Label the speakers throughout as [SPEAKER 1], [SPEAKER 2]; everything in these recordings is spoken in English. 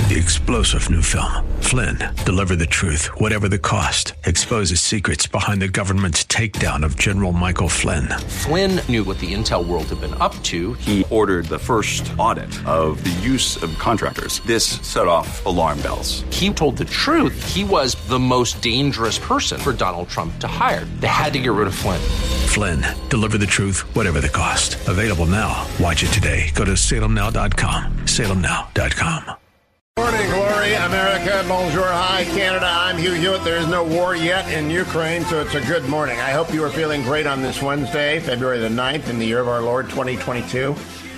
[SPEAKER 1] The explosive new film, Flynn, deliver the truth, whatever the cost, exposes secrets behind the government's takedown of General Michael Flynn.
[SPEAKER 2] Flynn knew what the intel world had been up to.
[SPEAKER 3] He ordered the first audit of the use of contractors. This set off alarm bells.
[SPEAKER 2] He told the truth. He was the most dangerous person for Donald Trump to hire. They had to get rid of Flynn.
[SPEAKER 1] Flynn, deliver the truth, whatever the cost. Available now. Watch it today. Go to salemnow.com. salemnow.com.
[SPEAKER 4] Morning, glory, America, bonjour, hi, Canada. I'm Hugh Hewitt. There is no war yet in Ukraine, so it's a good morning. I hope you are feeling great on this Wednesday, February the 9th, in the year of our Lord, 2022.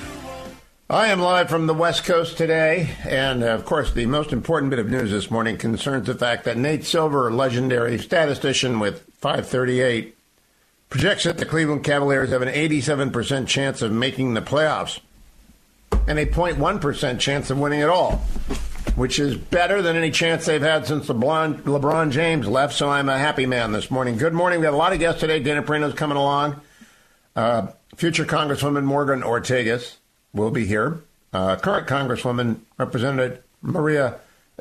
[SPEAKER 4] I am live from the West Coast today, and of course, the most important bit of news this morning concerns the fact that Nate Silver, legendary statistician with 538, projects that the Cleveland Cavaliers have an 87% chance of making the playoffs and a 0.1% chance of winning at all, which is better than any chance they've had since LeBron James left, so I'm a happy man this morning. Good morning. We have a lot of guests today. Dana Perino's coming along. Future Congresswoman Morgan Ortagus will be here. Current Congresswoman Representative Maria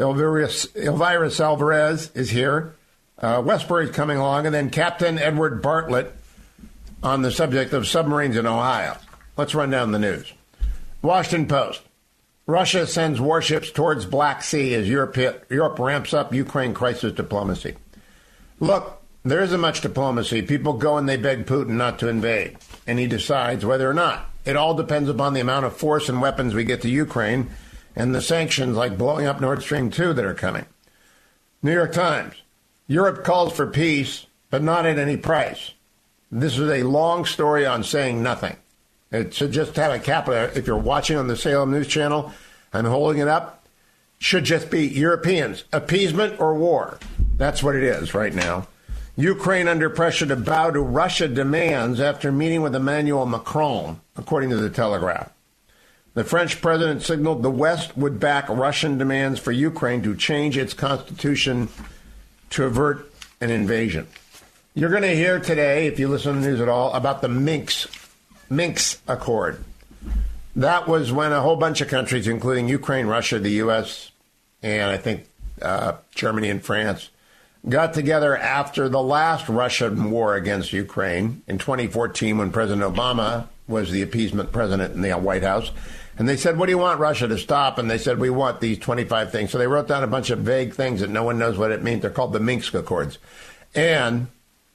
[SPEAKER 4] Elvira Alvarez is here. Westbury's coming along, and then Captain Edward Bartlett on the subject of submarines in Ohio. Let's run down the news. Washington Post. Russia sends warships towards Black Sea as Europe ramps up Ukraine crisis diplomacy. Look, there isn't much diplomacy. People go and they beg Putin not to invade, and he decides whether or not. It all depends upon the amount of force and weapons we get to Ukraine and the sanctions like blowing up Nord Stream 2 that are coming. New York Times. Europe calls for peace, but not at any price. This is a long story on saying nothing. It should just have a capital. If you're watching on the Salem News Channel, I'm holding it up. Should just be Europeans. Appeasement or war. That's what it is right now. Ukraine under pressure to bow to Russia demands after meeting with Emmanuel Macron, according to the Telegraph. The French president signaled the West would back Russian demands for Ukraine to change its constitution to avert an invasion. You're going to hear today, if you listen to the news at all, about the Minsk Accord. That was when a whole bunch of countries, including Ukraine, Russia, the U.S., and I think Germany and France, got together after the last Russian war against Ukraine in 2014 when President Obama was the appeasement president in the White House. And they said, what do you want Russia to stop? And they said, we want these 25 things. So they wrote down a bunch of vague things that no one knows what it means. They're called the Minsk Accords. And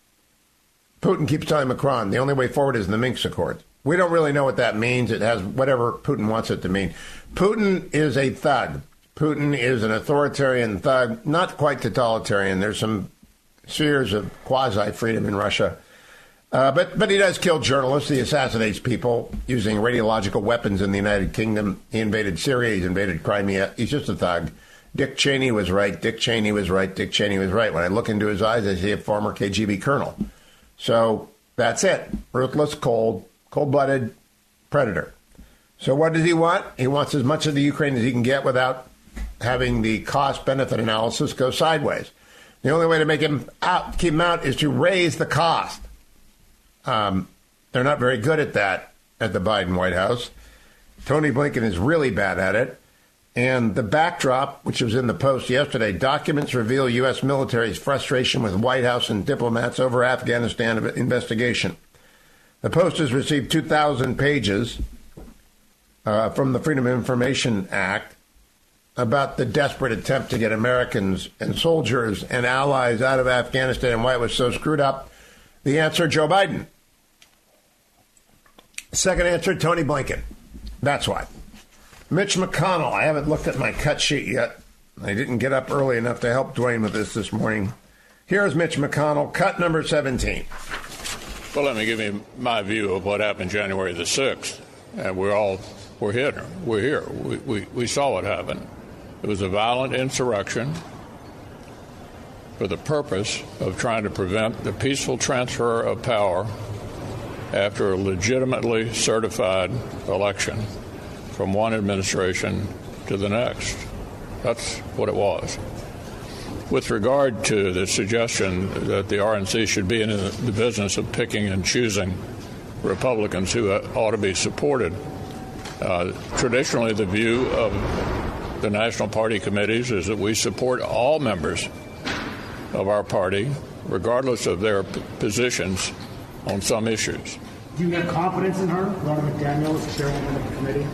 [SPEAKER 4] Putin keeps telling Macron, the only way forward is the Minsk Accords. We don't really know what that means. It has whatever Putin wants it to mean. Putin is a thug. Putin is an authoritarian thug, not quite totalitarian. There's some spheres of quasi-freedom in Russia. But he does kill journalists. He assassinates people using radiological weapons in the United Kingdom. He invaded Syria. He's invaded Crimea. He's just a thug. Dick Cheney was right. Dick Cheney was right. Dick Cheney was right. When I look into his eyes, I see a former KGB colonel. So that's it. Ruthless, cold-blooded predator. So what does he want? He wants as much of the Ukraine as he can get without having the cost-benefit analysis go sideways. The only way to make him out, keep him out, is to raise the cost. They're not very good at that at the Biden White House. Tony Blinken is really bad at it. And the backdrop, which was in the Post yesterday, documents reveal U.S. military's frustration with White House and diplomats over Afghanistan investigation. The Post has received 2,000 pages from the Freedom of Information Act about the desperate attempt to get Americans and soldiers and allies out of Afghanistan and why it was so screwed up. The answer, Joe Biden. Second answer, Tony Blinken. That's why. Mitch McConnell. I haven't looked at my cut sheet yet. I didn't get up early enough to help Dwayne with this morning. Here's Mitch McConnell, cut number 17.
[SPEAKER 5] Well, let me give you my view of what happened January the 6th. And we're here. We saw what happened. It was a violent insurrection for the purpose of trying to prevent the peaceful transfer of power after a legitimately certified election from one administration to the next. That's what it was. With regard to the suggestion that the RNC should be in the business of picking and choosing Republicans who ought to be supported, traditionally the view of the national party committees is that we support all members of our party, regardless of their positions on some issues.
[SPEAKER 6] Do you have confidence in her, Ronna McDaniel, as chairwoman of the committee?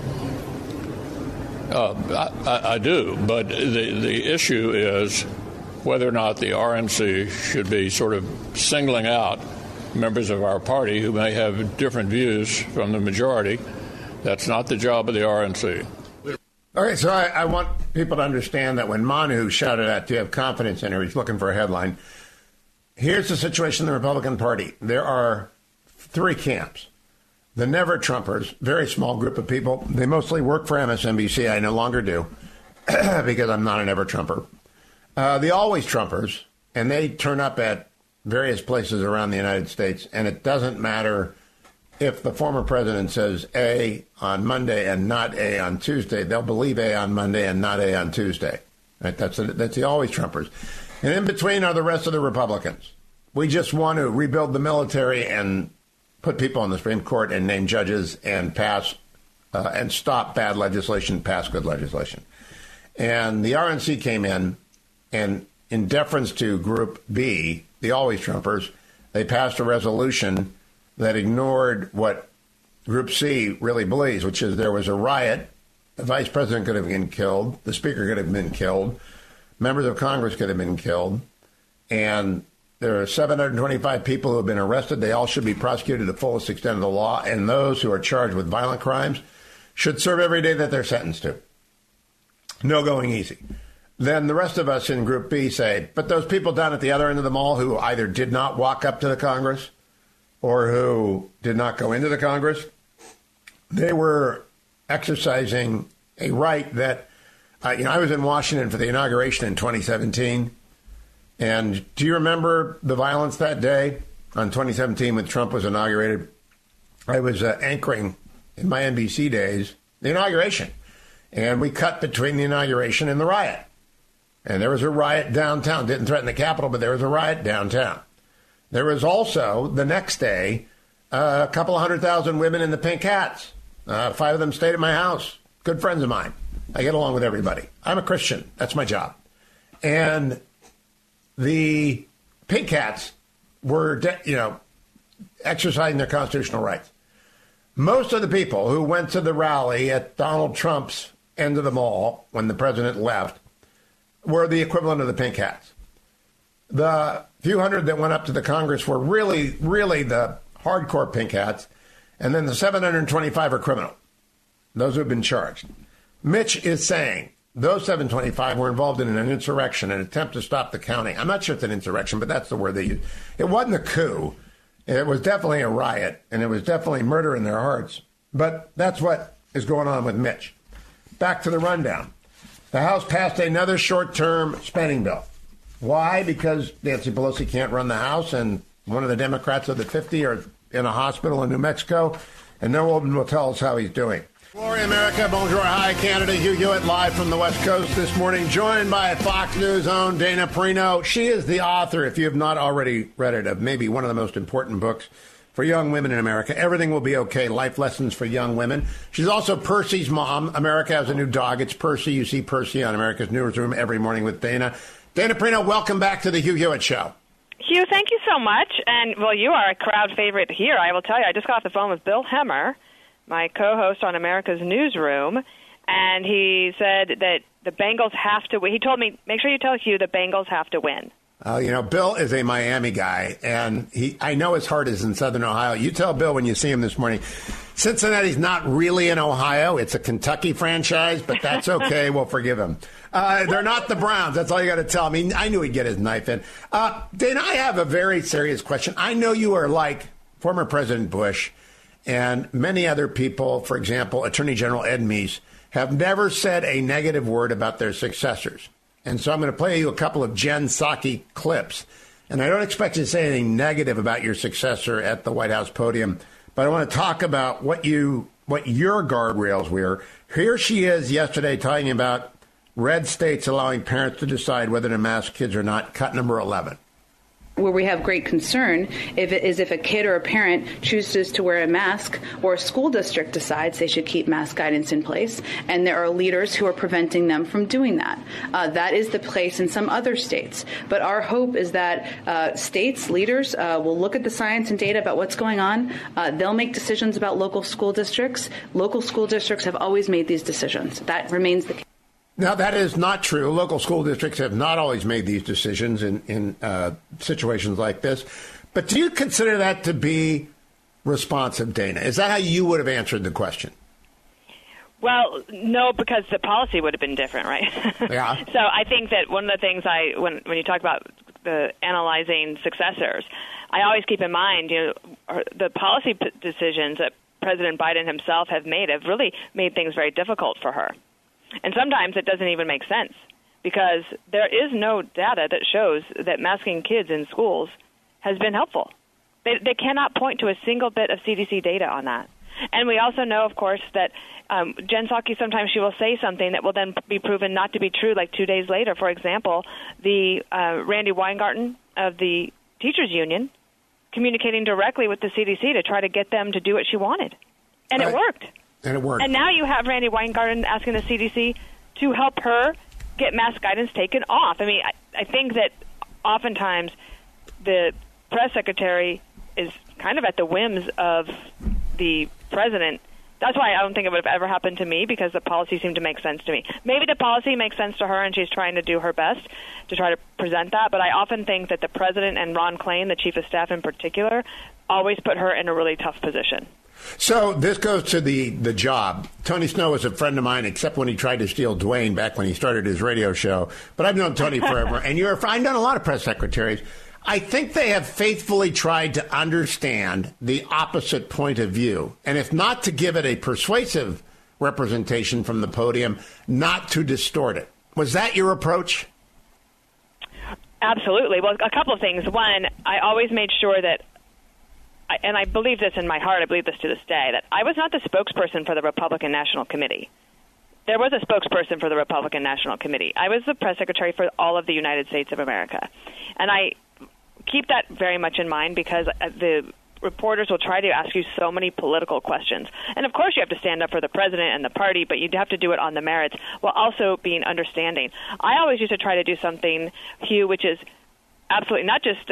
[SPEAKER 5] I do, but the issue is whether or not the RNC should be sort of singling out members of our party who may have different views from the majority. That's not the job of the RNC.
[SPEAKER 4] Okay, so I want people to understand that when Manu shouted out, do you have confidence in her? He's looking for a headline. Here's the situation in the Republican Party. There are three camps. The never-Trumpers, very small group of people. They mostly work for MSNBC. I no longer do because I'm not a never-Trumper. The always-Trumpers, and they turn up at various places around the United States, and it doesn't matter if the former president says A on Monday and not A on Tuesday. They'll believe A on Monday and not A on Tuesday. Right? That's the always-Trumpers. And in between are the rest of the Republicans. We just want to rebuild the military and put people on the Supreme Court and name judges and pass and stop bad legislation, pass good legislation. And the RNC came in, and in deference to Group B, the always Trumpers, they passed a resolution that ignored what Group C really believes, which is there was a riot, the vice president could have been killed, the speaker could have been killed, members of Congress could have been killed, and there are 725 people who have been arrested. They all should be prosecuted to the fullest extent of the law, and those who are charged with violent crimes should serve every day that they're sentenced to. No going easy. Then the rest of us in Group B say, but those people down at the other end of the mall who either did not walk up to the Congress or who did not go into the Congress, they were exercising a right that, I was in Washington for the inauguration in 2017. And do you remember the violence that day on 2017 when Trump was inaugurated? I was anchoring in my NBC days the inauguration. And we cut between the inauguration and the riot. And there was a riot downtown. Didn't threaten the Capitol, but there was a riot downtown. There was also, the next day, a couple of 100,000 women in the pink hats. 5 of them stayed at my house. Good friends of mine. I get along with everybody. I'm a Christian. That's my job. And the pink hats were, exercising their constitutional rights. Most of the people who went to the rally at Donald Trump's end of the mall when the president left were the equivalent of the pink hats. The few hundred that went up to the Congress were really, really the hardcore pink hats. And then the 725 are criminal, those who have been charged. Mitch is saying those 725 were involved in an insurrection, an attempt to stop the counting. I'm not sure it's an insurrection, but that's the word they use. It wasn't a coup. It was definitely a riot, and it was definitely murder in their hearts. But that's what is going on with Mitch. Back to the rundown. The House passed another short-term spending bill. Why? Because Nancy Pelosi can't run the House, and one of the Democrats of the 50 are in a hospital in New Mexico, and no one will tell us how he's doing. Glory America, bonjour, hi Canada, Hugh Hewitt live from the West Coast this morning, joined by Fox News' own Dana Perino. She is the author, if you have not already read it, of maybe one of the most important books for young women in America, Everything Will Be Okay, Life Lessons for Young Women. She's also Percy's mom. America has a new dog. It's Percy. You see Percy on America's Newsroom every morning with Dana. Dana Perino, welcome back to the Hugh Hewitt Show.
[SPEAKER 7] Hugh, thank you so much. And, well, you are a crowd favorite here. I will tell you, I just got off the phone with Bill Hemmer, my co-host on America's Newsroom, and he said that the Bengals have to win. He told me, make sure you tell Hugh the Bengals have to win.
[SPEAKER 4] Bill is a Miami guy, and I know his heart is in Southern Ohio. You tell Bill when you see him this morning, Cincinnati's not really in Ohio. It's a Kentucky franchise, but that's okay. We'll forgive him. They're not the Browns. That's all you got to tell me. I knew he'd get his knife in. Dana, I have a very serious question. I know you are like former President Bush and many other people, for example, Attorney General Ed Meese, have never said a negative word about their successors. And so I'm going to play you a couple of Jen Psaki clips. And I don't expect you to say anything negative about your successor at the White House podium, but I want to talk about what your guardrails were. Here she is yesterday talking about red states allowing parents to decide whether to mask kids or not. Cut number 11.
[SPEAKER 8] where we have great concern if a kid or a parent chooses to wear a mask, or a school district decides they should keep mask guidance in place, and there are leaders who are preventing them from doing that. That is the place in some other states. But our hope is that states, leaders will look at the science and data about what's going on. They'll make decisions about local school districts. Local school districts have always made these decisions. That remains the case.
[SPEAKER 4] Now, that is not true. Local school districts have not always made these decisions in situations like this. But do you consider that to be responsive, Dana? Is that how you would have answered the question?
[SPEAKER 7] Well, no, because the policy would have been different, right?
[SPEAKER 4] Yeah.
[SPEAKER 7] So I think that one of the things when you talk about the analyzing successors, I always keep in mind, the policy decisions that President Biden himself have really made things very difficult for her. And sometimes it doesn't even make sense, because there is no data that shows that masking kids in schools has been helpful. They cannot point to a single bit of CDC data on that. And we also know, of course, that Jen Psaki, sometimes she will say something that will then be proven not to be true like 2 days later. For example, the Randy Weingarten of the Teachers Union communicating directly with the CDC to try to get them to do what she wanted. And it worked.
[SPEAKER 4] And it worked.
[SPEAKER 7] And now you have Randy Weingarten asking the CDC to help her get mask guidance taken off. I mean, I think that oftentimes the press secretary is kind of at the whims of the president. That's why I don't think it would have ever happened to me, because the policy seemed to make sense to me. Maybe the policy makes sense to her and she's trying to do her best to try to present that, but I often think that the president and Ron Klain, the chief of staff in particular, always put her in a really tough position.
[SPEAKER 4] So this goes to the job. Tony Snow was a friend of mine, except when he tried to steal Dwayne back when he started his radio show. But I've known Tony forever, and I've known a lot of press secretaries. I think they have faithfully tried to understand the opposite point of view, and if not to give it a persuasive representation from the podium, not to distort it. Was that your approach?
[SPEAKER 7] Absolutely. Well, a couple of things. One, I always made sure that, and I believe this in my heart, I believe this to this day, that I was not the spokesperson for the Republican National Committee. There was a spokesperson for the Republican National Committee. I was the press secretary for all of the United States of America. And I keep that very much in mind, because the reporters will try to ask you so many political questions. And, of course, you have to stand up for the president and the party, but you'd have to do it on the merits while also being understanding. I always used to try to do something, Hugh, which is absolutely not just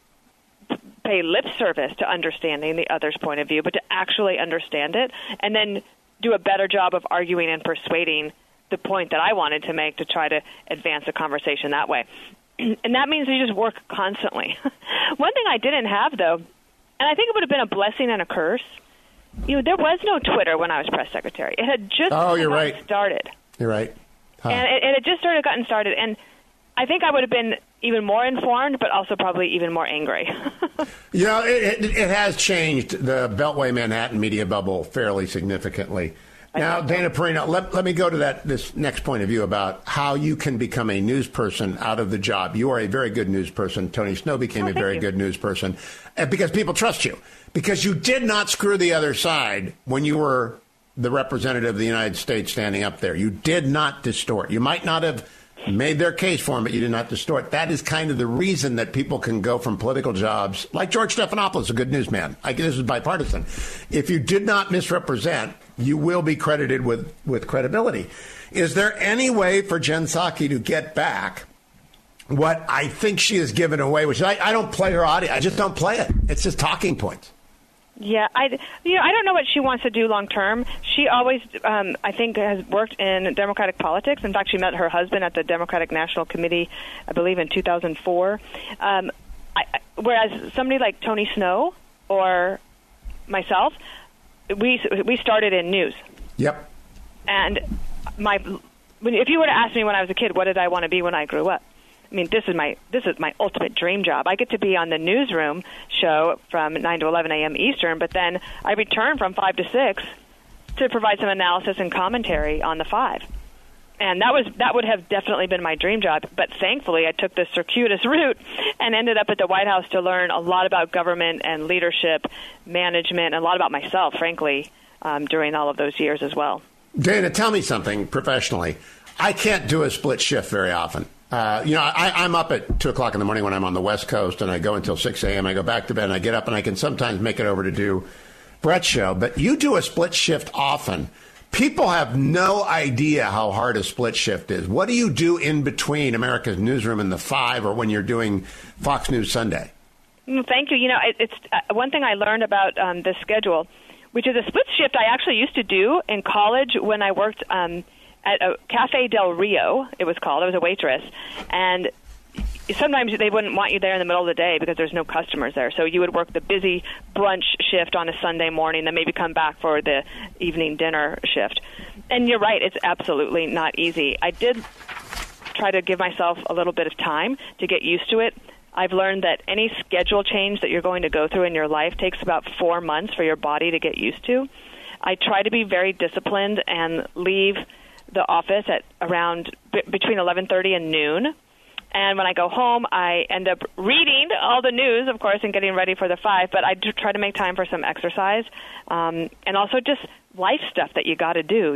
[SPEAKER 7] pay lip service to understanding the other's point of view, but to actually understand it and then do a better job of arguing and persuading the point that I wanted to make to try to advance the conversation that way. And that means you just work constantly. One thing I didn't have, though, and I think it would have been a blessing and a curse, there was no Twitter when I was press secretary. It had just started.
[SPEAKER 4] You're right. Huh.
[SPEAKER 7] And it had just gotten started. And I think I would have been even more informed, but also probably even more angry.
[SPEAKER 4] It has changed the Beltway Manhattan media bubble fairly significantly. Now, Dana Perino, let me go to this next point of view about how you can become a news person out of the job. You are a very good news person. Tony Snow became a very good news person because people trust you. Because you did not screw the other side when you were the representative of the United States standing up there. You did not distort. You might not have made their case for him, but you did not distort. That is kind of the reason that people can go from political jobs, like George Stephanopoulos, a good newsman. This is bipartisan. If you did not misrepresent, you will be credited with credibility. Is there any way for Jen Psaki to get back what I think she has given away, which I don't play her audio. I just don't play it. It's just talking points.
[SPEAKER 7] Yeah, I don't know what she wants to do long term. She always, I think, has worked in Democratic politics. In fact, she met her husband at the Democratic National Committee, I believe, in 2004. Whereas somebody like Tony Snow or myself, we started in news.
[SPEAKER 4] Yep.
[SPEAKER 7] And if you were to ask me when I was a kid, what did I want to be when I grew up? I mean, this is my ultimate dream job. I get to be on the newsroom show from 9 to 11 a.m. Eastern, but then I return from 5 to 6 to provide some analysis and commentary on the 5. And that would have definitely been my dream job. But thankfully, I took the circuitous route and ended up at the White House to learn a lot about government and leadership, management, and a lot about myself, frankly, during all of those years as well.
[SPEAKER 4] Dana, tell me something professionally. I can't do a split shift very often. I'm up at 2 o'clock in the morning when I'm on the West Coast, and I go until 6 a.m. I go back to bed, and I get up, and I can sometimes make it over to do Brett's show. But you do a split shift often. People have no idea how hard a split shift is. What do you do in between America's Newsroom and the 5 or when you're doing Fox News Sunday?
[SPEAKER 7] Thank you. It's one thing I learned about this schedule, which is a split shift I actually used to do in college when I worked at a Cafe Del Rio, it was called. I was a waitress. And sometimes they wouldn't want you there in the middle of the day because there's no customers there. So you would work the busy brunch shift on a Sunday morning, then maybe come back for the evening dinner shift. And you're right, it's absolutely not easy. I did try to give myself a little bit of time to get used to it. I've learned that any schedule change that you're going to go through in your life takes about 4 months for your body to get used to. I try to be very disciplined and leave the office at around between 11:30 and noon. And when I go home, I end up reading all the news, of course, and getting ready for the 5. But I do try to make time for some exercise and also just life stuff that you got to do.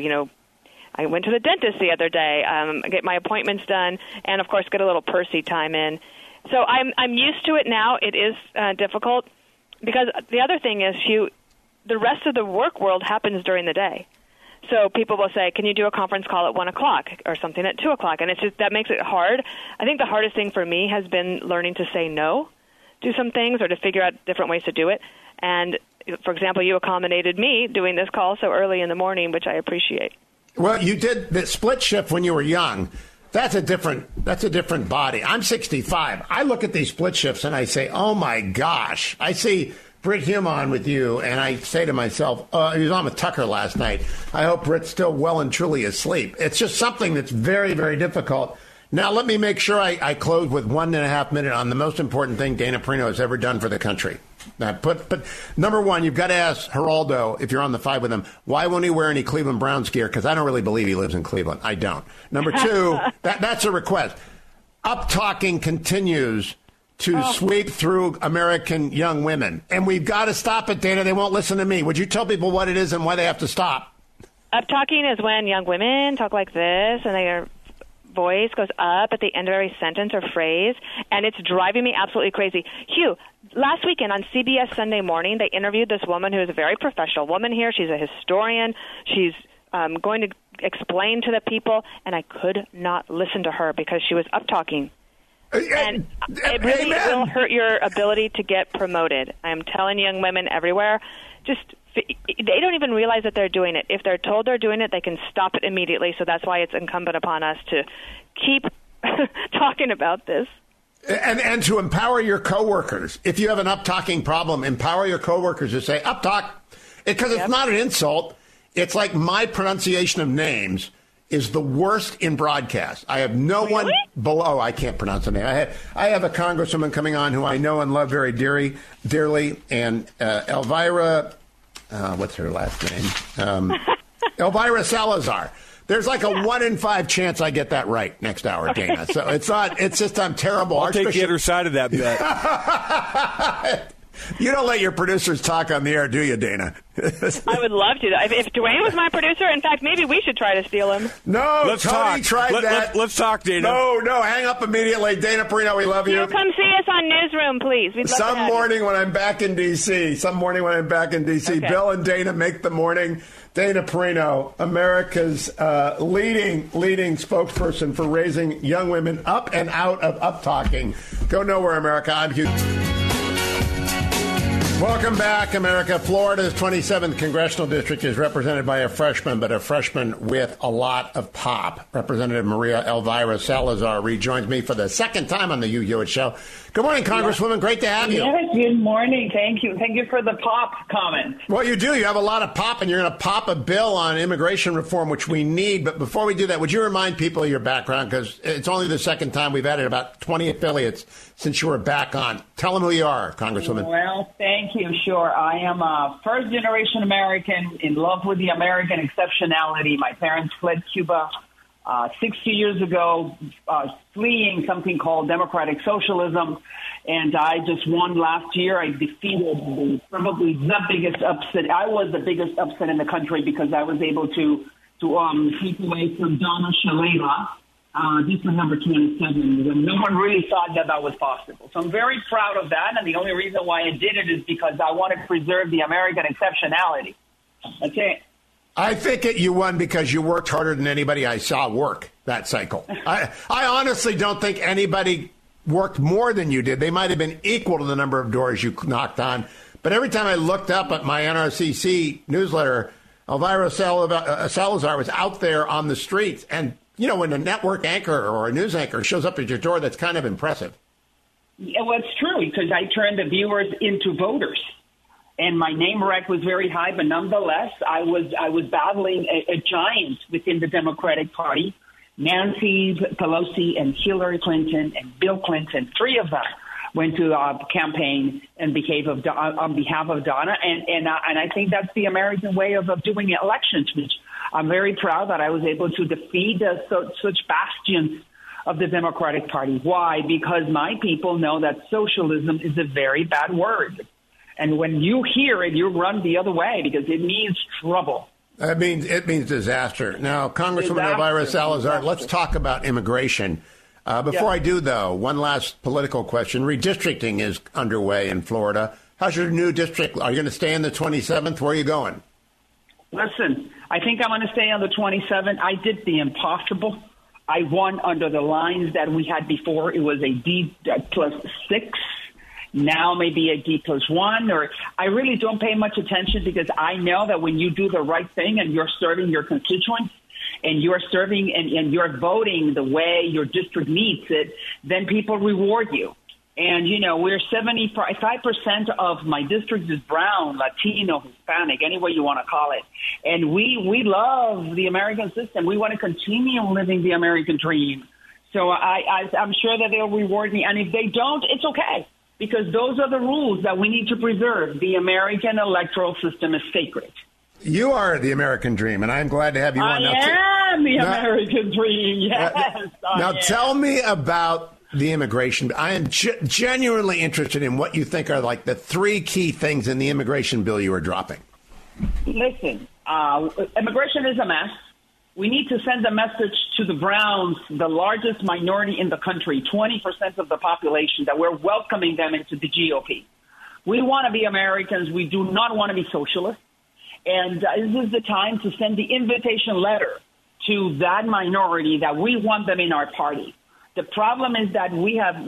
[SPEAKER 7] I went to the dentist the other day, get my appointments done, and, of course, get a little Percy time in. So I'm used to it now. It is difficult because the other thing is, the rest of the work world happens during the day. So people will say, can you do a conference call at 1 o'clock or something at 2 o'clock? And it's just that makes it hard. I think the hardest thing for me has been learning to say no to some things or to figure out different ways to do it. And, for example, you accommodated me doing this call so early in the morning, which I appreciate.
[SPEAKER 4] Well, you did the split shift when you were young. That's a different body. I'm 65. I look at these split shifts and I say, oh, my gosh. I see Brit Hume on with you, and I say to myself, he was on with Tucker last night. I hope Brit's still well and truly asleep. It's just something that's very, very difficult. Now, let me make sure I close with 1.5 minutes on the most important thing Dana Perino has ever done for the country. But number one, you've got to ask Geraldo, if you're on the 5 with him, why won't he wear any Cleveland Browns gear? Because I don't really believe he lives in Cleveland. I don't. Number two, that's a request. Up-talking continues to sweep through American young women. And we've got to stop it, Dana. They won't listen to me. Would you tell people what it is and why they have to stop?
[SPEAKER 7] Up-talking is when young women talk like this and their voice goes up at the end of every sentence or phrase, and it's driving me absolutely crazy. Hugh, last weekend on CBS Sunday Morning, they interviewed this woman who is a very professional woman here. She's a historian. She's going to explain to the people, and I could not listen to her because she was up-talking. And it really will hurt your ability to get promoted. I'm telling young women everywhere, they don't even realize that they're doing it. If they're told they're doing it, they can stop it immediately. So that's why it's incumbent upon us to keep talking about this.
[SPEAKER 4] And to empower your coworkers. If you have an up-talking problem, empower your coworkers to say, up-talk. Because it's not an insult. It's like my pronunciation of names is the worst in broadcast. I have no one below. I can't pronounce the name. I have a congresswoman coming on who I know and love very dearly, and Elvira, what's her last name? Elvira Salazar. There's like a 1 in 5 chance I get that right next hour, Dana. So it's not. It's just I'm terrible.
[SPEAKER 9] I'll take the other side of that bet.
[SPEAKER 4] You don't let your producers talk on the air, do you, Dana?
[SPEAKER 7] I would love to. If Dwayne was my producer, in fact, maybe we should try to steal him.
[SPEAKER 4] No,
[SPEAKER 9] let's
[SPEAKER 4] Tony
[SPEAKER 9] talk.
[SPEAKER 4] Tried that.
[SPEAKER 9] Let's talk, Dana.
[SPEAKER 4] No, hang up immediately. Dana Perino, we love you.
[SPEAKER 7] Come see us on Newsroom, please. We'd love
[SPEAKER 4] Some morning when I'm back in D.C.
[SPEAKER 7] Okay.
[SPEAKER 4] Bill and Dana make the morning. Dana Perino, America's leading spokesperson for raising young women up and out of up-talking. Go nowhere, America. I'm Hugh. Welcome back, America. Florida's 27th Congressional District is represented by a freshman, but a freshman with a lot of pop. Representative Maria Elvira Salazar rejoins me for the second time on the Hugh Hewitt Show. Good morning, Congresswoman. Great to have you.
[SPEAKER 10] Yes, good morning. Thank you. Thank you for the pop comment.
[SPEAKER 4] Well, you do. You have a lot of pop, and you're going to pop a bill on immigration reform, which we need. But before we do that, would you remind people of your background? Because it's only the second time we've added about 20 affiliates since you were back on. Tell them who you are, Congresswoman.
[SPEAKER 10] Well, thank you. Sure. I am a first-generation American in love with the American exceptionality. My parents fled Cuba 60 years ago, fleeing something called democratic socialism. And I just won last year. I defeated probably the biggest upset. I was the biggest upset in the country because I was able to keep away from Donna Shalala. This was number 27, when no one really thought that that was possible. So I'm very proud of that, and the only reason why I did it is because I want to preserve the American exceptionality. That's it.
[SPEAKER 4] I think you won because you worked harder than anybody I saw work that cycle. I honestly don't think anybody worked more than you did. They might have been equal to the number of doors you knocked on. But every time I looked up at my NRCC newsletter, Elvira Salazar was out there on the streets. And, you know, when a network anchor or a news anchor shows up at your door, that's kind of impressive.
[SPEAKER 10] Yeah, well, it's true, because I turned the viewers into voters. And my name rec was very high, but nonetheless, I was battling a giant within the Democratic Party. Nancy Pelosi and Hillary Clinton and Bill Clinton, three of them went to campaign on behalf of Donna, and I think that's the American way of doing elections. Which I'm very proud that I was able to defeat such bastions of the Democratic Party. Why? Because my people know that socialism is a very bad word. And when you hear it, you run the other way because it means trouble.
[SPEAKER 4] It means disaster. Now, Congresswoman Elvira Salazar, let's talk about immigration. Before I do, though, one last political question. Redistricting is underway in Florida. How's your new district? Are you going to stay in the 27th? Where are you going?
[SPEAKER 10] Listen, I think I'm going to stay on the 27th. I did the impossible. I won under the lines that we had before. It was a D+6. Now maybe a D+1, or I really don't pay much attention because I know that when you do the right thing and you're serving your constituents and you're serving and you're voting the way your district needs it, then people reward you. And, you know, we're 75% of my district is brown, Latino, Hispanic, any way you want to call it. And we love the American system. We want to continue living the American dream. So I'm sure that they'll reward me. And if they don't, it's okay. Because those are the rules that we need to preserve. The American electoral system is sacred.
[SPEAKER 4] You are the American dream, and I'm glad to have you on.
[SPEAKER 10] I am the American dream, yes.
[SPEAKER 4] Now tell me about the immigration. I am genuinely interested in what you think are like the three key things in the immigration bill you are dropping.
[SPEAKER 10] Listen, immigration is a mess. We need to send a message to the Browns, the largest minority in the country, 20% of the population, that we're welcoming them into the GOP. We want to be Americans. We do not want to be socialists. And this is the time to send the invitation letter to that minority that we want them in our party. The problem is that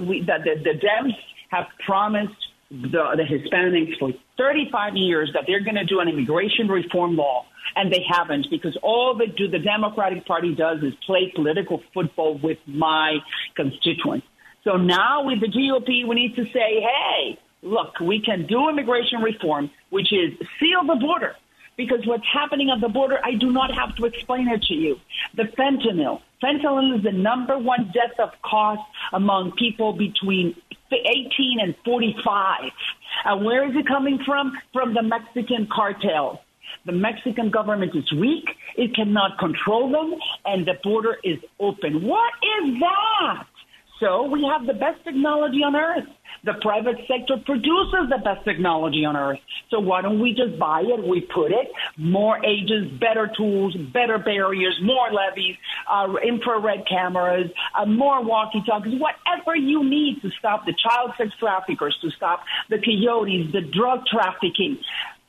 [SPEAKER 10] the Dems have promised the Hispanics for 35 years that they're going to do an immigration reform law, and they haven't, because all the Democratic Party does is play political football with my constituents. So now with the GOP, we need to say, hey, look, we can do immigration reform, which is seal the border, because what's happening at the border, I do not have to explain it to you. The fentanyl is the number one death of cause among people between 18 and 45. And where is it coming from? From the Mexican cartel. The Mexican government is weak. It cannot control them, and the border is open. What is that? So we have the best technology on earth. The private sector produces the best technology on earth. So why don't we just buy it? We put it. More agents, better tools, better barriers, more levees, infrared cameras, more walkie-talkies, whatever you need to stop the child sex traffickers, to stop the coyotes, the drug trafficking.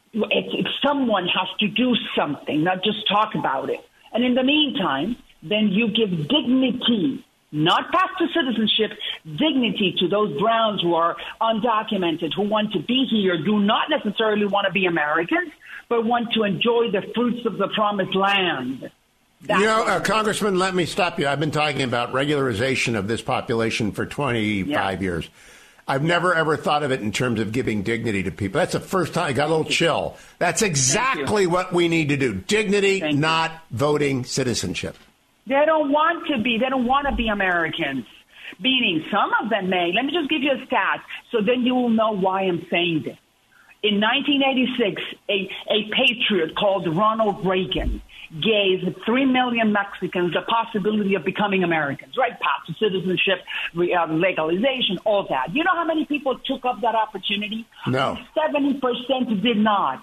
[SPEAKER 10] Someone has to do something, not just talk about it. And in the meantime, then you give dignity, not path to citizenship, dignity to those Browns who are undocumented, who want to be here, do not necessarily want to be Americans, but want to enjoy the fruits of the promised land.
[SPEAKER 4] Congressman, let me stop you. I've been talking about regularization of this population for 25 years. I've never, ever thought of it in terms of giving dignity to people. That's the first time I got a little chill. That's exactly what we need to do. Dignity, not voting citizenship.
[SPEAKER 10] They don't want to be. They don't want to be Americans. Meaning some of them may. Let me just give you a stat so then you will know why I'm saying this. In 1986, a patriot called Ronald Reagan gave 3 million Mexicans the possibility of becoming Americans, right? Path to citizenship, legalization, all that. You know how many people took up that opportunity?
[SPEAKER 4] No.
[SPEAKER 10] 70% did not.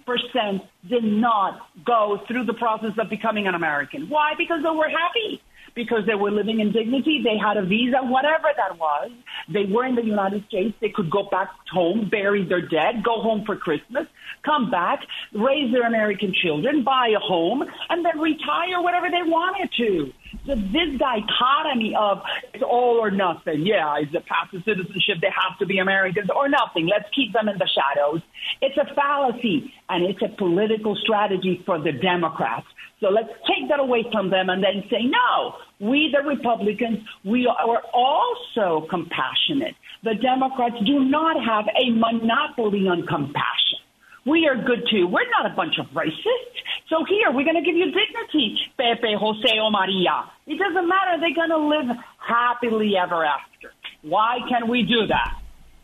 [SPEAKER 10] 70% did not go through the process of becoming an American. Why? Because they were happy. because they were living in dignity. They had a visa, whatever that was. They were in the United States. They could go back home, bury their dead, go home for Christmas, come back, raise their American children, buy a home, and then retire whatever they wanted to. So this dichotomy of it's all or nothing. Yeah, it's a path to citizenship. They have to be Americans or nothing. Let's keep them in the shadows. It's a fallacy, and it's a political strategy for the Democrats. So let's take that away from them and then say, no, we, the Republicans, we are also compassionate. The Democrats do not have a monopoly on compassion. We are good, too. We're not a bunch of racists. So here, we're going to give you dignity, Pepe, Jose, or Maria. It doesn't matter. They're going to live happily ever after. Why can we do that?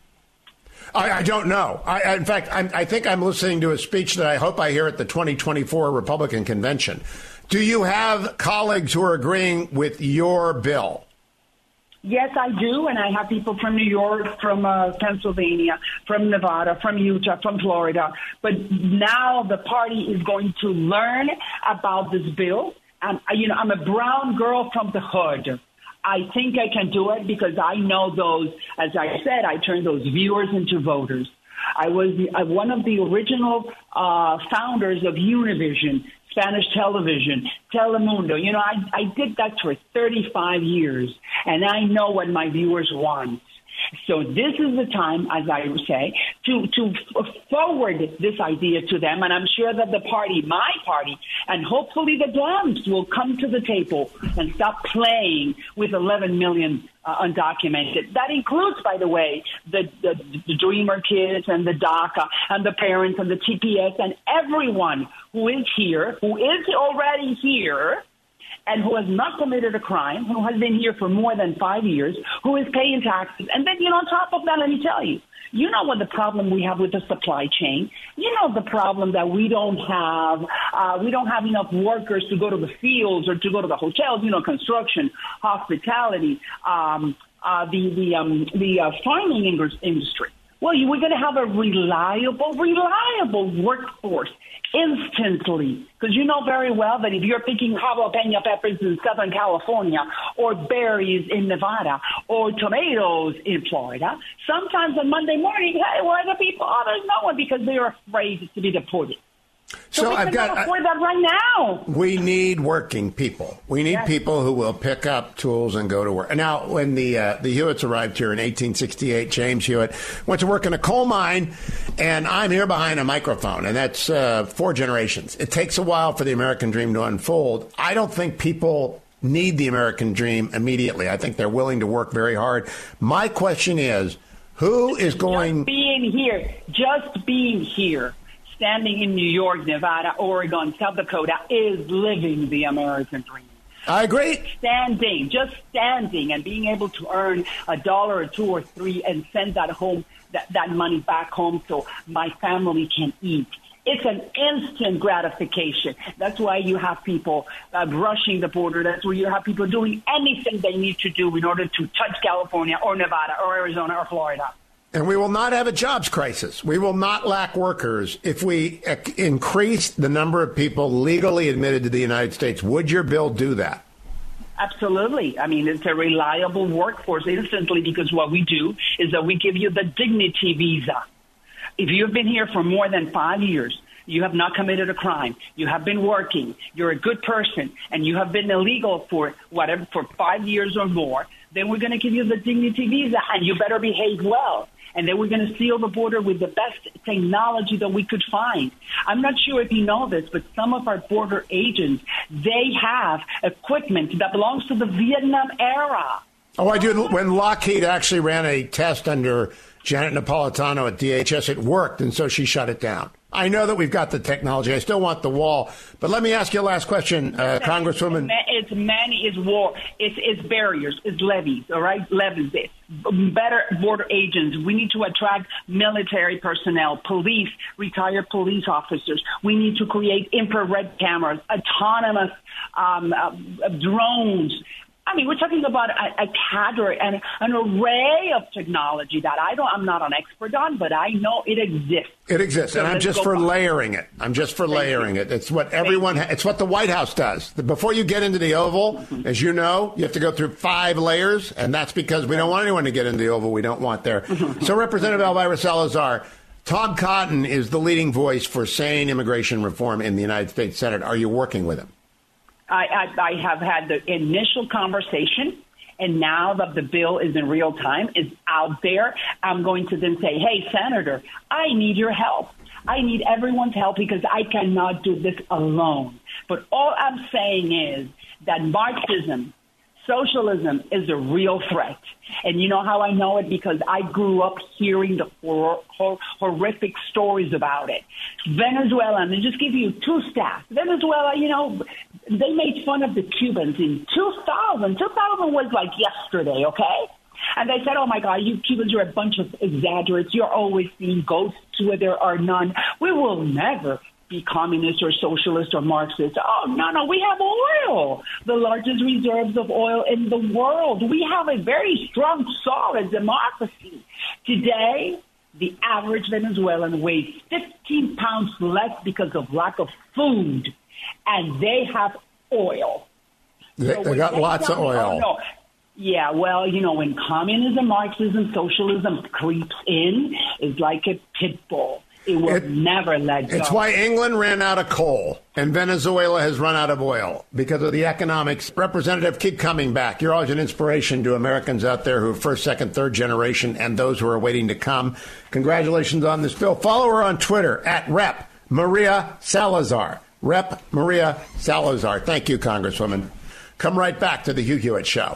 [SPEAKER 4] I don't know. In fact, I think I'm listening to a speech that I hope I hear at the 2024 Republican convention. Do you have colleagues who are agreeing with your bill?
[SPEAKER 10] Yes, I do, and I have people from New York, from Pennsylvania, from Nevada, from Utah, from Florida. But now the party is going to learn about this bill. I'm a brown girl from the hood. I think I can do it because I know those, as I said, I turned those viewers into voters. I was one of the original founders of Univision, Spanish television, Telemundo. I did that for 35 years, and I know what my viewers want. So this is the time, as I say, to forward this idea to them. And I'm sure that the party, my party, and hopefully the Dems will come to the table and stop playing with 11 million undocumented. That includes, by the way, the Dreamer kids and the DACA and the parents and the TPS and everyone who is here, who is already here, and who has not committed a crime, who has been here for more than 5 years, who is paying taxes. And then, on top of that, let me tell you, you know what the problem we have with the supply chain. You know the problem that we don't have enough workers to go to the fields or to go to the hotels, construction, hospitality, the farming industry. Well, we're going to have a reliable workforce instantly. Because you know very well that if you're picking jalapeno peppers in Southern California or berries in Nevada or tomatoes in Florida, sometimes on Monday morning, hey, where are the people? Oh, there's no one because they're afraid to be deported. So we cannot afford that right now.
[SPEAKER 4] We need working people. We need people who will pick up tools and go to work. Now, when the Hewitts arrived here in 1868, James Hewitt went to work in a coal mine, and I'm here behind a microphone, and that's 4 generations. It takes a while for the American dream to unfold. I don't think people need the American dream immediately. I think they're willing to work very hard. My question is, who is going...
[SPEAKER 10] Just being here. Standing in New York, Nevada, Oregon, South Dakota is living the American dream.
[SPEAKER 4] I agree.
[SPEAKER 10] Just standing and being able to earn $1 or $2 or $3 and send that home, that money back home so my family can eat. It's an instant gratification. That's why you have people rushing the border. That's why you have people doing anything they need to do in order to touch California or Nevada or Arizona or Florida.
[SPEAKER 4] And we will not have a jobs crisis. We will not lack workers if we increase the number of people legally admitted to the United States. Would your bill do that?
[SPEAKER 10] Absolutely. I mean, it's a reliable workforce instantly because what we do is that we give you the dignity visa. If you've been here for more than 5 years, you have not committed a crime, you have been working, you're a good person, and you have been illegal for 5 years or more, then we're going to give you the dignity visa, and you better behave well. And then we're going to seal the border with the best technology that we could find. I'm not sure if you know this, but some of our border agents, they have equipment that belongs to the Vietnam era.
[SPEAKER 4] Oh, I do. When Lockheed actually ran a test under Janet Napolitano at DHS, it worked, and so she shut it down. I know that we've got the technology. I still want the wall. But let me ask you a last question, Congresswoman.
[SPEAKER 10] It's war. It's barriers. It's levees, all right? Levees. Better border agents. We need to attract military personnel, police, retired police officers. We need to create infrared cameras, autonomous drones, I mean, we're talking about a cadre and an array of technology that I'm not an expert on, but I know it exists.
[SPEAKER 4] It exists, and I'm just for layering it. It's what it's what the White House does. Before you get into the Oval, as you know, you have to go through 5 layers, and that's because we don't want anyone to get into the Oval we don't want there. So, Representative Elvira Salazar, Tom Cotton is the leading voice for sane immigration reform in the United States Senate. Are you working with him?
[SPEAKER 10] I have had the initial conversation, and now that the bill is in real time, is out there, I'm going to then say, hey, Senator, I need your help. I need everyone's help because I cannot do this alone. But all I'm saying is that Marxism, socialism is a real threat. And you know how I know it? Because I grew up hearing the horrific stories about it. Venezuela, and I'll just give you 2 stats. Venezuela, they made fun of the Cubans in 2000. 2000 was like yesterday, okay? And they said, oh, my God, you Cubans are a bunch of exaggerates. You're always seeing ghosts where there are none. We will never be communist or socialist or Marxist. Oh, no, we have oil, the largest reserves of oil in the world. We have a very strong, solid democracy. Today, the average Venezuelan weighs 15 pounds less because of lack of food, and they have oil.
[SPEAKER 4] They got lots of oil.
[SPEAKER 10] Oh, no. Yeah, well, when communism, Marxism, socialism creeps in, it's like a pit bull. It will never let go.
[SPEAKER 4] It's why England ran out of coal and Venezuela has run out of oil because of the economics. Representative, keep coming back. You're always an inspiration to Americans out there who are first, second, third generation and those who are waiting to come. Congratulations on this bill. Follow her on Twitter at Rep. Maria Salazar. Rep. Maria Salazar. Thank you, Congresswoman. Come right back to the Hugh Hewitt Show.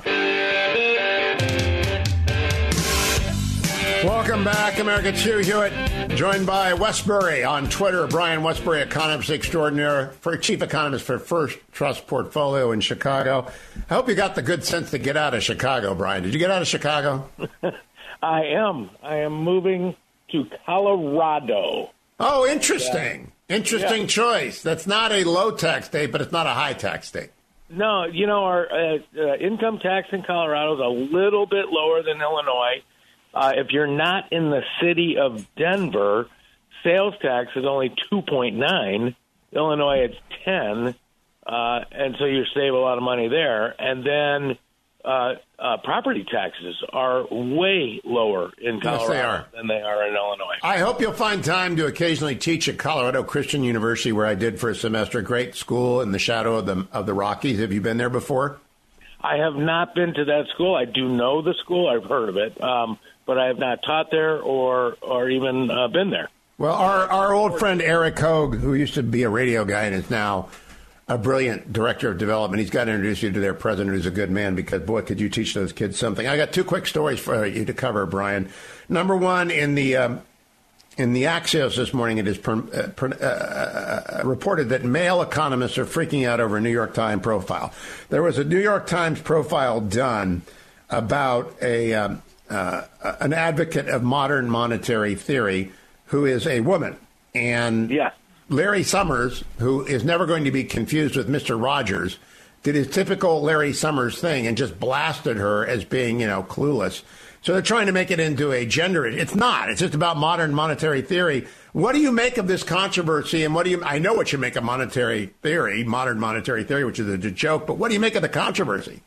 [SPEAKER 4] Welcome back, America. It's Hugh Hewitt, joined by Westbury on Twitter. Brian Westbury, economist extraordinaire, chief economist for First Trust Portfolio in Chicago. I hope you got the good sense to get out of Chicago, Brian. Did you get out of Chicago?
[SPEAKER 11] I am. I am moving to Colorado.
[SPEAKER 4] Oh, interesting. Yeah. Interesting choice. That's not a low-tax state, but it's not a high-tax state.
[SPEAKER 11] No, our income tax in Colorado is a little bit lower than Illinois. If you're not in the city of Denver, sales tax is only 2.9. Illinois, it's 10. And so you save a lot of money there. And then property taxes are way lower in Colorado than they are in Illinois.
[SPEAKER 4] I hope you'll find time to occasionally teach at Colorado Christian University, where I did for a semester. Great school in the shadow of the Rockies. Have you been there before?
[SPEAKER 11] I have not been to that school. I do know the school. I've heard of it. But I have not taught there or even been there.
[SPEAKER 4] Well, our old friend Eric Hogue, who used to be a radio guy and is now a brilliant director of development, he's got to introduce you to their president, who's a good man, because, boy, could you teach those kids something. I got 2 quick stories for you to cover, Brian. Number one, in the Axios this morning, it is reported that male economists are freaking out over a New York Times profile. There was a New York Times profile done about an advocate of modern monetary theory who is a woman. And Larry Summers, who is never going to be confused with Mr. Rogers, did his typical Larry Summers thing and just blasted her as being, clueless. So they're trying to make it into a gender. It's not. It's just about modern monetary theory. What do you make of this controversy? And I know what you make of modern monetary theory, which is a joke, but what do you make of the controversy?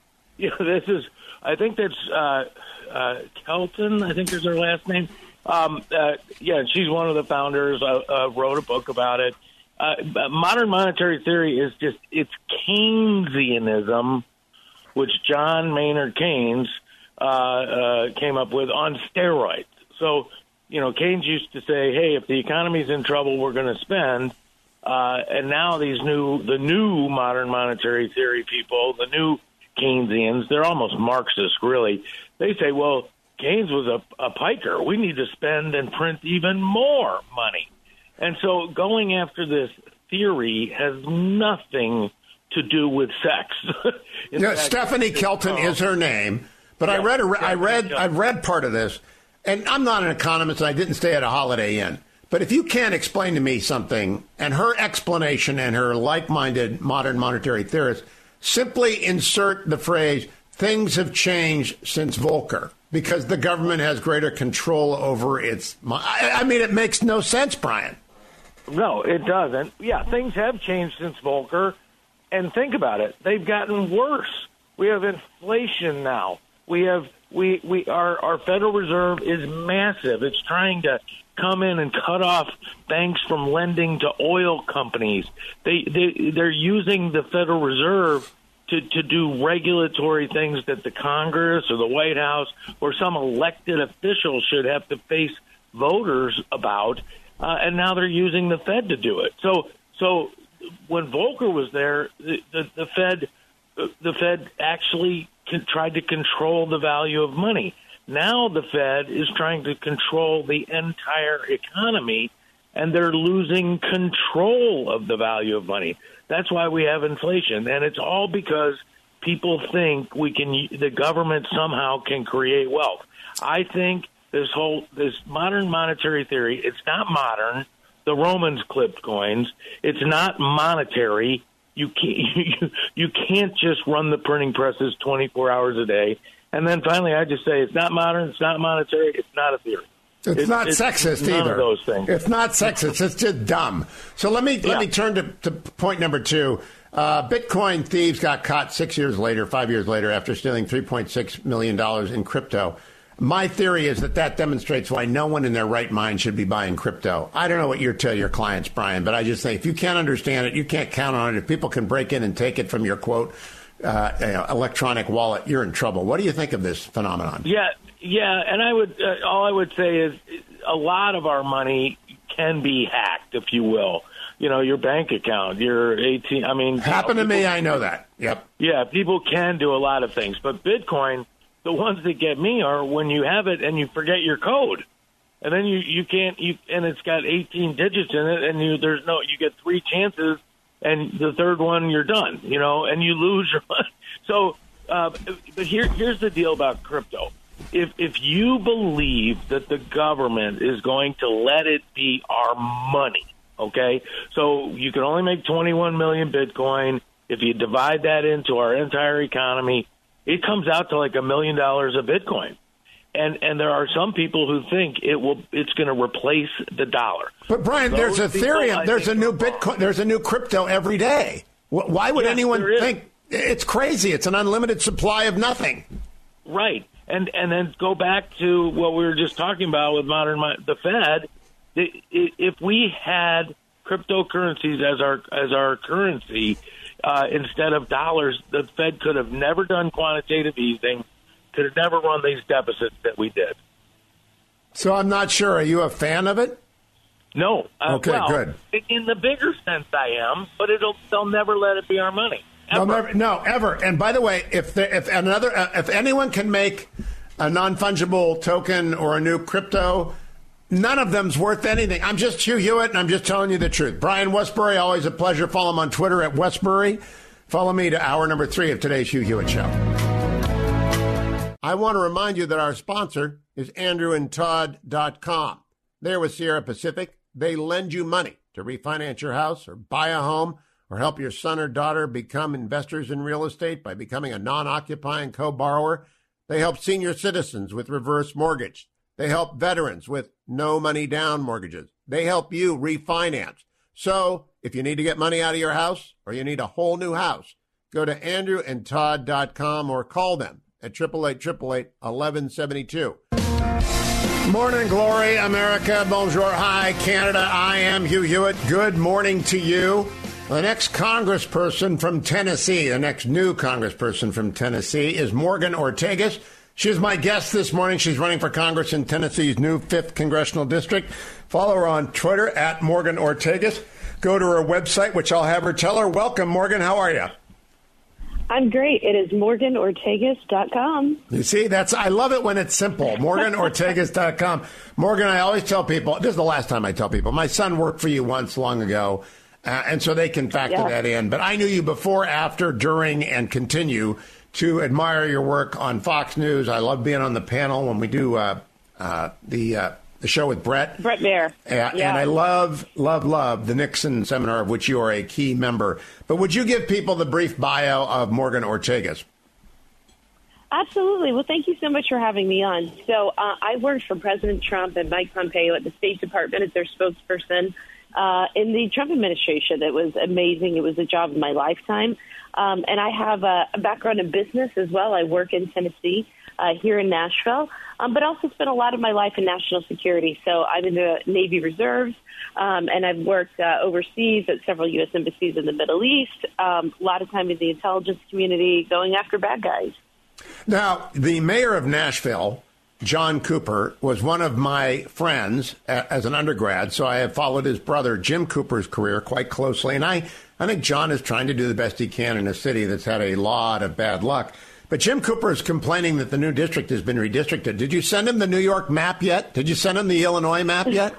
[SPEAKER 11] I think that's Kelton, I think is her last name. She's one of the founders, wrote a book about it. Modern monetary theory is it's Keynesianism, which John Maynard Keynes came up with on steroids. So, Keynes used to say, hey, if the economy's in trouble, we're going to spend. And now the new modern monetary theory people, the new Keynesians, they're almost Marxist, really. They say, well, Keynes was a piker. We need to spend and print even more money. And so going after this theory has nothing to do with sex.
[SPEAKER 4] Stephanie Kelton is her name, but I've read part of this, and I'm not an economist, and I didn't stay at a Holiday Inn. But if you can't explain to me something, and her explanation and her like-minded modern monetary theorists, simply insert the phrase, things have changed since Volcker, because the government has greater control over its... I mean, it makes no sense, Brian.
[SPEAKER 11] No, it doesn't. Yeah, things have changed since Volcker. And think about it. They've gotten worse. We have inflation now. Our Federal Reserve is massive. It's trying to come in and cut off banks from lending to oil companies. They're using the Federal Reserve to do regulatory things that the Congress or the White House or some elected official should have to face voters about, and now they're using the Fed to do it. So when Volcker was there, the Fed actually tried to control the value of money. Now the Fed is trying to control the entire economy, and they're losing control of the value of money. That's why we have inflation, and it's all because people think the government somehow can create wealth. I think this modern monetary theory, it's not modern. The Romans clipped coins. It's not monetary. You can't just run the printing presses 24 hours a day. And then finally, I just say it's not modern, it's not monetary, it's not a theory.
[SPEAKER 4] It's not sexist
[SPEAKER 11] none
[SPEAKER 4] either.
[SPEAKER 11] Of those things.
[SPEAKER 4] It's not sexist. It's just dumb. So let me turn to point number 2. Bitcoin thieves got caught 5 years later, after stealing $3.6 million in crypto. My theory is that demonstrates why no one in their right mind should be buying crypto. I don't know what you tell your clients, Brian, but I just think if you can't understand it, you can't count on it. If people can break in and take it from your, quote, electronic wallet, you're in trouble. What do you think of this phenomenon?
[SPEAKER 11] Yeah, and all I would say is a lot of our money can be hacked, if you will. You know, your bank account, your ATM. I mean,
[SPEAKER 4] happened to me. I know that. Yep.
[SPEAKER 11] Yeah, people can do a lot of things, but Bitcoin, the ones that get me are when you have it and you forget your code, and then you can't. And it's got 18 digits in it, and you get 3 chances, and the third one you're done. You know, and you lose your money. So, but here's the deal about crypto. If you believe that the government is going to let it be our money, okay, so you can only make 21 million Bitcoin. If you divide that into our entire economy, it comes out to like $1 million a Bitcoin. And there are some people who think it's going to replace the dollar.
[SPEAKER 4] But Brian, there's Ethereum, there's a new Bitcoin, there's a new crypto every day. Why would anyone think it's crazy? It's an unlimited supply of nothing.
[SPEAKER 11] Right. And then go back to what we were just talking about with the Fed. If we had cryptocurrencies as our currency instead of dollars, the Fed could have never done quantitative easing, could have never run these deficits that we did.
[SPEAKER 4] So I'm not sure. Are you a fan of it?
[SPEAKER 11] No.
[SPEAKER 4] Okay, good.
[SPEAKER 11] In the bigger sense, I am, but they'll never let it be our money. Ever.
[SPEAKER 4] No, ever. And by the way, if anyone can make a non-fungible token or a new crypto, none of them's worth anything. I'm just Hugh Hewitt, and I'm just telling you the truth. Brian Westbury, always a pleasure. Follow him on Twitter at Westbury. Follow me to hour number 3 of today's Hugh Hewitt Show. I want to remind you that our sponsor is AndrewandTodd.com. They're with Sierra Pacific. They lend you money to refinance your house or buy a home, or help your son or daughter become investors in real estate by becoming a non-occupying co-borrower. They help senior citizens with reverse mortgage. They help veterans with no money down mortgages. They help you refinance. So if you need to get money out of your house or you need a whole new house, go to AndrewandTodd.com or call them at 888-888-1172. Morning, glory, America. Bonjour. Hi, Canada. I am Hugh Hewitt. Good morning to you. The next congressperson from Tennessee, the next new congressperson from Tennessee is Morgan Ortagus. She's my guest this morning. She's running for Congress in Tennessee's new 5th Congressional District. Follow her on Twitter at Morgan Ortagus. Go to her website, which I'll have her tell her. Welcome, Morgan. How are you?
[SPEAKER 12] I'm great. It is MorganOrtagus.com.
[SPEAKER 4] You see, I love it when it's simple. MorganOrtagus.com. Morgan, I always tell people, this is the last time I tell people, my son worked for you once long ago. And so they can factor that in. But I knew you before, after, during, and continue to admire your work on Fox News. I love being on the panel when we do the the show with Brett
[SPEAKER 12] Baier.
[SPEAKER 4] Yeah. And I love the Nixon seminar, of which you are a key member. But would you give people the brief bio of Morgan Ortagus?
[SPEAKER 12] Absolutely. Well, thank you so much for having me on. So I worked for President Trump and Mike Pompeo at the State Department as their spokesperson in the Trump administration. It was amazing. It was a job of my lifetime. And I have a background in business as well. I work in Tennessee, here in Nashville, but also spent a lot of my life in national security. So I'm in the Navy Reserves, and I've worked overseas at several U.S. embassies in the Middle East, a lot of time in the intelligence community, going after bad guys.
[SPEAKER 4] Now, the mayor of Nashville, John Cooper, was one of my friends as an undergrad, so I have followed his brother, Jim Cooper's career quite closely. And I think John is trying to do the best he can in a city that's had a lot of bad luck. But Jim Cooper is complaining that the new district has been redistricted. Did you send him the New York map yet? Did you send him the Illinois map yet?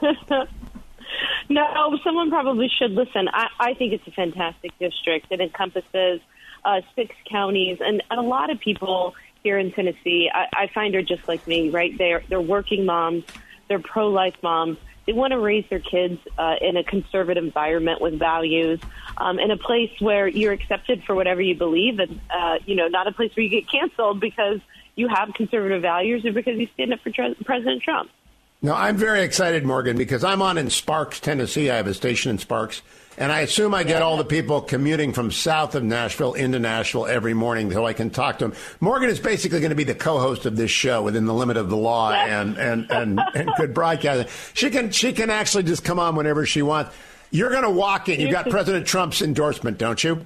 [SPEAKER 12] No, someone probably should listen. I think it's a fantastic district. It encompasses 6 counties, and a lot of people here in Tennessee, I find, are just like me, right? They're working moms, they're pro-life moms. They want to raise their kids in a conservative environment with values, in a place where you're accepted for whatever you believe, and not a place where you get canceled because you have conservative values or because you stand up for President Trump.
[SPEAKER 4] No, I'm very excited, Morgan, because I'm on in Sparks, Tennessee. I have a station in Sparks. And I assume I get all the people commuting from south of Nashville into Nashville every morning so I can talk to them. Morgan is basically going to be the co-host of this show within the limit of the law and good broadcasting. She can actually just come on whenever she wants. You're going to walk in. You've got President Trump's endorsement, don't you?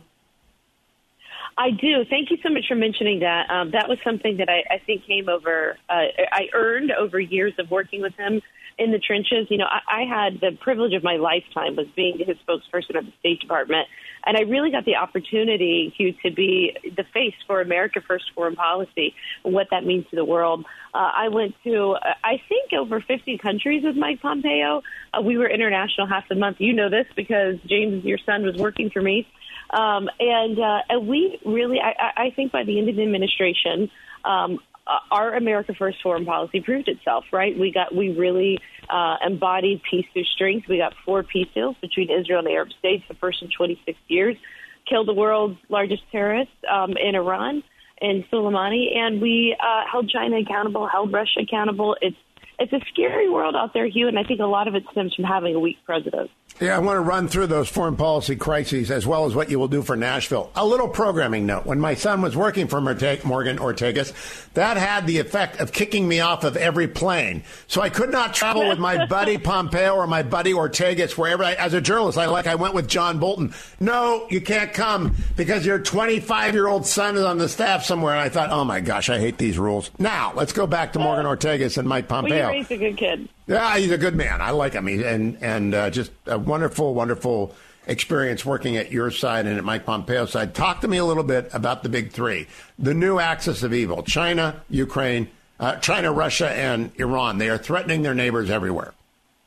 [SPEAKER 12] I do. Thank you so much for mentioning that. That was something that I think came over, I earned over years of working with him in the trenches. I had the privilege of my lifetime was being his spokesperson at the State Department. And I really got the opportunity, Hugh, to be the face for America First foreign policy and what that means to the world. I went to, I think, over 50 countries with Mike Pompeo. We were international half the month. You know this because James, your son, was working for me. And we really, I think by the end of the administration, our America First foreign policy proved itself, right? We really embodied peace through strength. We got 4 peace deals between Israel and the Arab states, the first in 26 years, killed the world's largest terrorist in Iran, in Soleimani, and we held China accountable, held Russia accountable. It's a scary world out there, Hugh, and I think a lot of it stems from having a weak president.
[SPEAKER 4] Yeah, I want to run through those foreign policy crises as well as what you will do for Nashville. A little programming note. When my son was working for Morgan Ortagus, that had the effect of kicking me off of every plane. So I could not travel with my buddy Pompeo or my buddy Ortagus wherever. As a journalist, I went with John Bolton. No, you can't come because your 25-year-old son is on the staff somewhere. And I thought, oh, my gosh, I hate these rules. Now, let's go back to Morgan Ortagus and Mike Pompeo.
[SPEAKER 12] Well, you raised a good kid.
[SPEAKER 4] Yeah, he's a good man. I like him. And just a wonderful, wonderful experience working at your side and at Mike Pompeo's side. Talk to me a little bit about the big 3, the new axis of evil: China, Ukraine, China, Russia, and Iran. They are threatening their neighbors everywhere.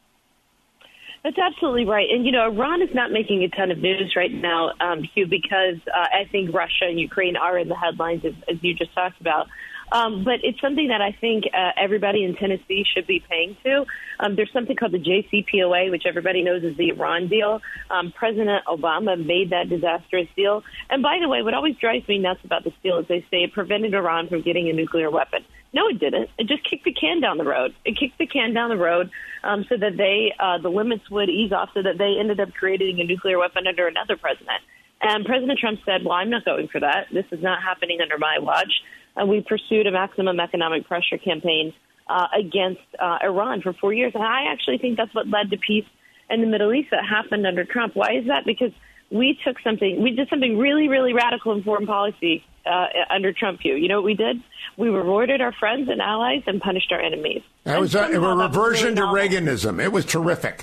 [SPEAKER 12] That's absolutely right. And, Iran is not making a ton of news right now, Hugh, because I think Russia and Ukraine are in the headlines, as you just talked about. But it's something that I think everybody in Tennessee should be paying to. There's something called the JCPOA, which everybody knows is the Iran deal. President Obama made that disastrous deal. And by the way, what always drives me nuts about this deal is they say it prevented Iran from getting a nuclear weapon. No, it didn't. It just kicked the can down the road. It kicked the can down the road so that the limits would ease off, so that they ended up creating a nuclear weapon under another president. And President Trump said, well, I'm not going for that. This is not happening under my watch. And we pursued a maximum economic pressure campaign against Iran for 4 years. And I actually think that's what led to peace in the Middle East that happened under Trump. Why is that? Because we did something really, really radical in foreign policy under Trump. You know what we did? We rewarded our friends and allies and punished our enemies.
[SPEAKER 4] That was a reversion to Reaganism. It was terrific.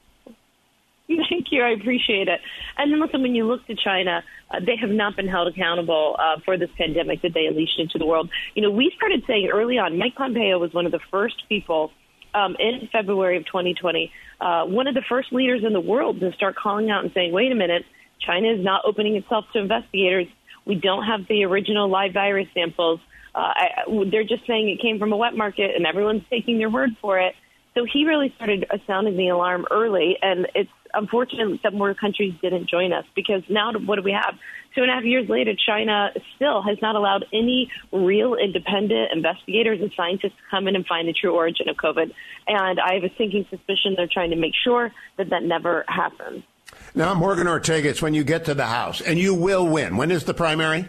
[SPEAKER 12] Thank you. I appreciate it. And then listen, when you look to China, they have not been held accountable for this pandemic that they unleashed into the world. We started saying early on, Mike Pompeo was one of the first people in February of 2020, one of the first leaders in the world to start calling out and saying, wait a minute, China is not opening itself to investigators. We don't have the original live virus samples. They're just saying it came from a wet market and everyone's taking their word for it. So he really started sounding the alarm early, and it's unfortunate that more countries didn't join us, because now what do we have? 2.5 years later, China still has not allowed any real independent investigators and scientists to come in and find the true origin of COVID. And I have a sinking suspicion they're trying to make sure that that never happens.
[SPEAKER 4] Now, Morgan Ortagus, when you get to the House, and you will win, when is the primary?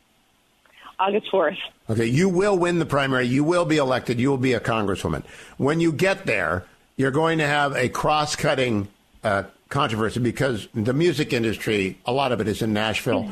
[SPEAKER 12] August 4th.
[SPEAKER 4] Okay, you will win the primary. You will be elected. You will be a congresswoman. When you get there, you're going to have a cross-cutting controversy, because the music industry, a lot of it is in Nashville.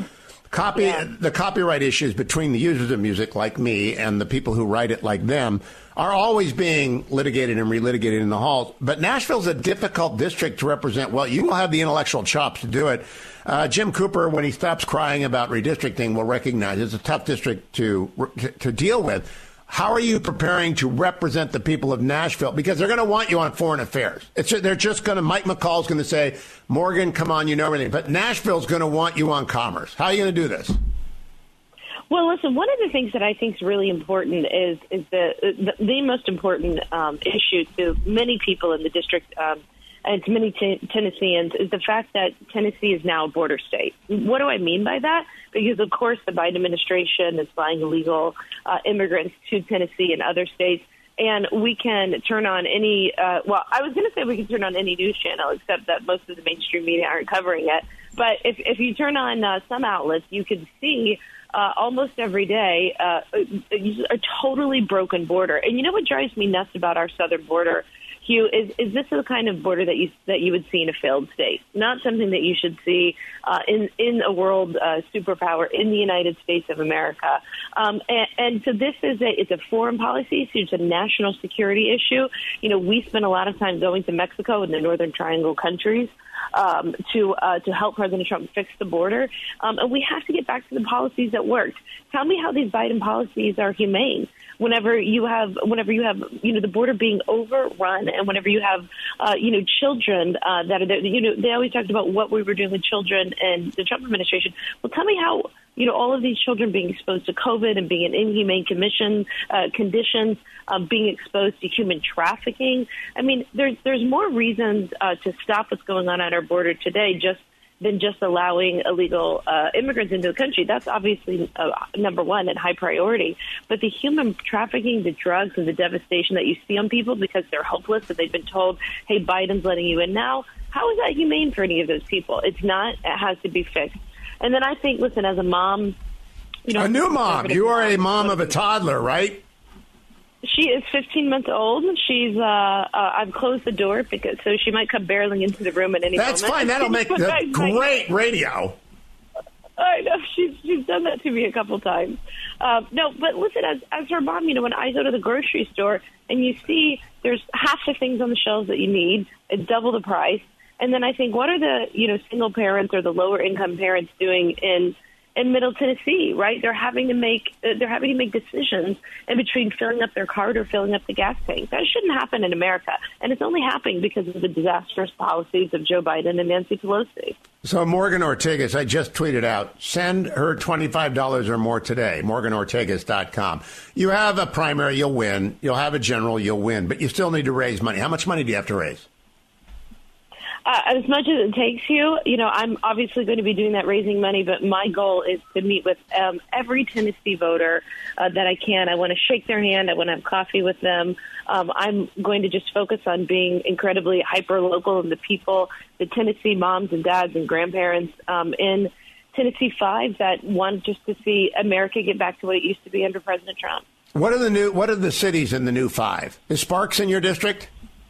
[SPEAKER 4] The copyright issues between the users of music, like me, and the people who write it, like them, are always being litigated and relitigated in the halls. But Nashville's a difficult district to represent well. You will have the intellectual chops to do it. Jim Cooper, when he stops crying about redistricting, will recognize it's a tough district to deal with. How are you preparing to represent the people of Nashville? Because they're going to want you on foreign affairs. They're just going to, Mike McCall's going to say, Morgan, come on, you know everything. But Nashville's going to want you on commerce. How are you going to do this?
[SPEAKER 12] Well, listen, one of the things that I think is really important is the most important issue to many people in the district and to many Tennesseans is the fact that Tennessee is now a border state. What do I mean by that? Because, of course, the Biden administration is flying illegal immigrants to Tennessee and other states. And we can turn on any, I was going to say we can turn on any news channel, except that most of the mainstream media aren't covering it. But if you turn on some outlets, you can see almost every day a totally broken border. And you know what drives me nuts about our southern border, Hugh, is this the kind of border that you would see in a failed state, not something that you should see in a world superpower in the United States of America. And so this it's a foreign policy issue, it's a national security issue. You know, we spend a lot of time going to Mexico and the Northern Triangle countries to help President Trump fix the border. And we have to get back to the policies that worked. Tell me how these Biden policies are humane. Whenever you have, the border being overrun, and whenever you have, children that are there, they always talked about what we were doing with children in the Trump administration. Well, tell me how, all of these children being exposed to COVID and being in inhumane conditions, being exposed to human trafficking. I mean, there's more reasons to stop what's going on at our border today than just allowing illegal immigrants into the country. That's obviously number one and high priority. But the human trafficking, the drugs, and the devastation that you see on people because they're hopeless and they've been told, hey, Biden's letting you in now, how is that humane for any of those people? It's not. It has to be fixed. And then I think, listen, as a mom,
[SPEAKER 4] a new mom. You are a mom of a toddler, right?
[SPEAKER 12] She is 15 months old. She's I've closed the door so she might come barreling into the room at any moment.
[SPEAKER 4] That's fine. That'll make great radio.
[SPEAKER 12] I know. She's done that to me a couple times. No, but listen, as her mom, when I go to the grocery store and you see there's half the things on the shelves that you need, it's double the price. And then I think, what are the single parents or the lower income parents doing in Middle Tennessee, right? They're having to make decisions in between filling up their cart or filling up the gas tank. That shouldn't happen in America, and it's only happening because of the disastrous policies of Joe Biden and Nancy Pelosi.
[SPEAKER 4] So Morgan Ortagus, I just tweeted out, send her $25 or more today, morganortagus.com. You have a primary, you'll win. You'll have a general, you'll win. But you still need to raise money. How much money do you have to raise?
[SPEAKER 12] As much as it takes you, I'm obviously going to be doing that, raising money, but my goal is to meet with every Tennessee voter that I can. I want to shake their hand. I want to have coffee with them. I'm going to just focus on being incredibly hyper-local and the people, the Tennessee moms and dads and grandparents in Tennessee 5 that want just to see America get back to what it used to be under President Trump.
[SPEAKER 4] What are the cities in the new 5? Is Sparks in your district?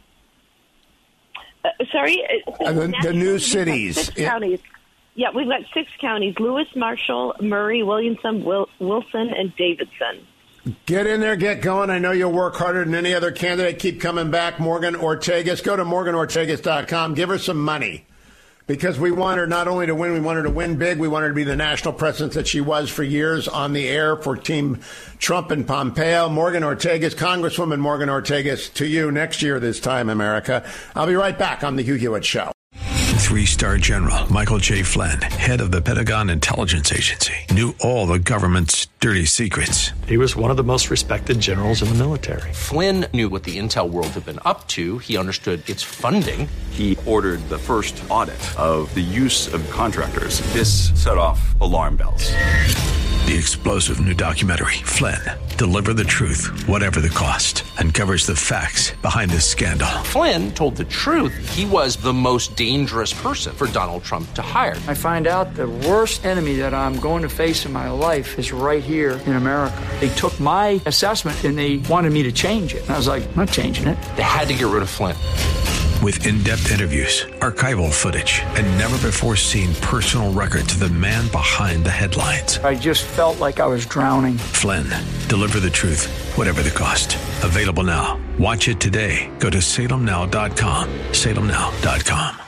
[SPEAKER 12] Sorry?
[SPEAKER 4] The new cities.
[SPEAKER 12] 6 counties. Yeah, we've got 6 counties: Lewis, Marshall, Murray, Williamson, Wilson, and Davidson.
[SPEAKER 4] Get in there, get going. I know you'll work harder than any other candidate. Keep coming back. Morgan Ortagus. Go to morganortagus.com. Give her some money. Because we want her not only to win, we want her to win big. We want her to be the national presence that she was for years on the air for Team Trump and Pompeo. Morgan Ortagus, Congresswoman Morgan Ortagus, to you next year this time, America. I'll be right back on the Hugh Hewitt Show.
[SPEAKER 1] 3-star general Michael J. Flynn, head of the Pentagon Intelligence Agency, knew all the government's dirty secrets.
[SPEAKER 13] He was one of the most respected generals in the military.
[SPEAKER 2] Flynn knew what the intel world had been up to. He understood its funding.
[SPEAKER 3] He ordered the first audit of the use of contractors. This set off alarm bells.
[SPEAKER 1] The explosive new documentary, Flynn, Deliver the Truth, Whatever the Cost, uncovers the facts behind this scandal.
[SPEAKER 2] Flynn told the truth. He was the most dangerous person for Donald Trump to hire.
[SPEAKER 14] I find out the worst enemy that I'm going to face in my life is right here in America. They took my assessment and they wanted me to change it. And I was like, I'm not changing it.
[SPEAKER 2] They had to get rid of Flynn.
[SPEAKER 1] With in-depth interviews, archival footage, and never-before-seen personal records of the man behind the headlines.
[SPEAKER 14] I just felt like I was drowning.
[SPEAKER 1] Flynn, Deliver the Truth, Whatever the Cost. Available now. Watch it today. Go to salemnow.com. salemnow.com.